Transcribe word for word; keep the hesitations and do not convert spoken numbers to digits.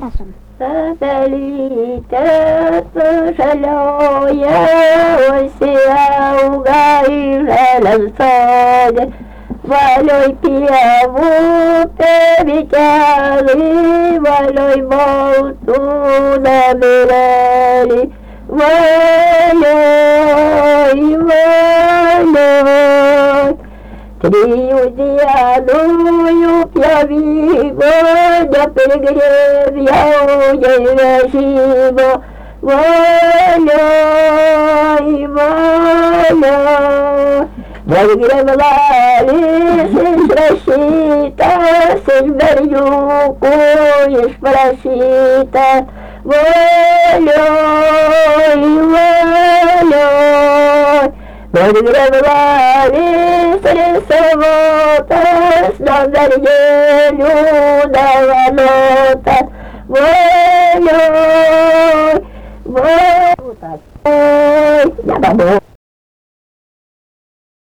Tässä on. Pelität žalioje, užsiauga žaliam sode, valioj pievų pevikelį, valioj baltų namirėlį, valioj, valioj. Trijų dienų jų pjavybo, neprigrėv jaujai vežybo, valioj, valioj. Valgrevlalis išrašytas, iš berniukų išprašytas, valioj, valioj. Valgrevlalis risavotas, nuo mergelių dovanotas, valioj, valioj.